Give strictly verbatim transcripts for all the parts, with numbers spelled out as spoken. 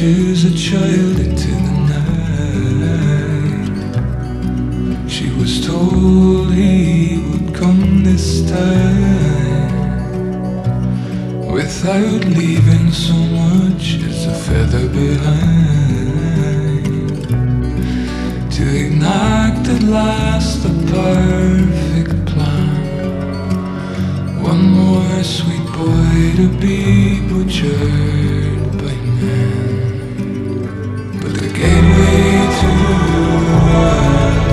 pushes a child into the night. She was told he would come this time, without leaving so much as a feather behind, to enact at last the perfect plan. One more sweet boy to be butchered by men. But the gateway to the world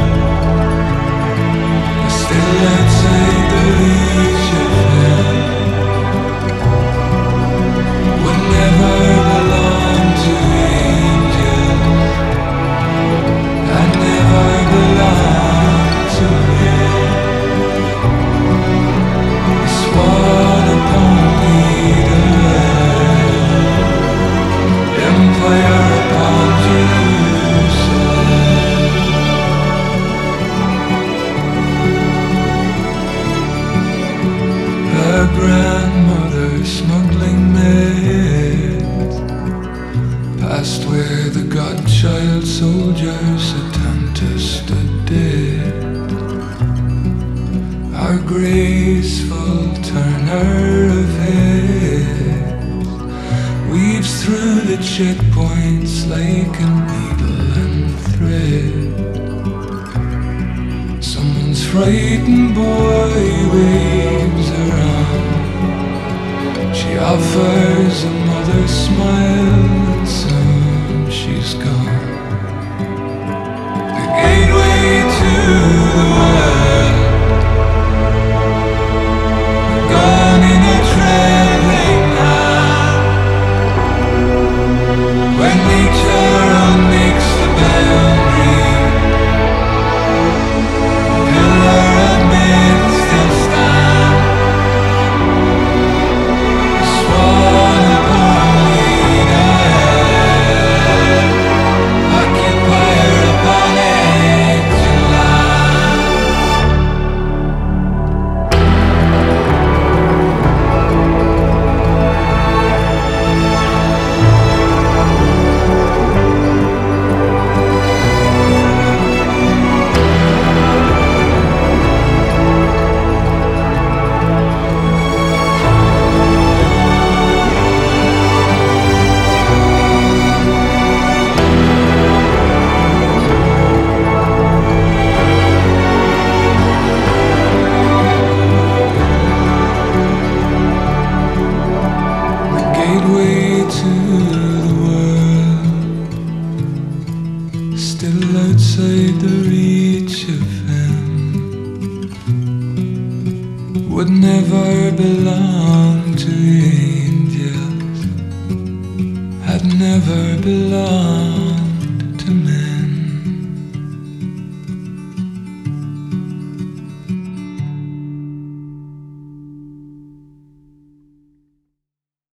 is still outside the reach of hell. Would never belong to angels, and never belong to him. He swore upon leader, empire upon Jerusalem. Her grandmother smuggling maids past where the godchild soldiers at Tanta stood dead. Our graceful turner of heads weaves through the checkpoints like a needle and thread. Someone's frightened boy waves her on. She offers a mother's smile, and soon she's gone. The gateway to the world, gone in a trembling hand. When nature unmakes the boundary, pillar of myth still stand. Swan upon leader, occupier upon ancient land. The gateway to the world, still outside the reach of him, would never belong to angels, had never belonged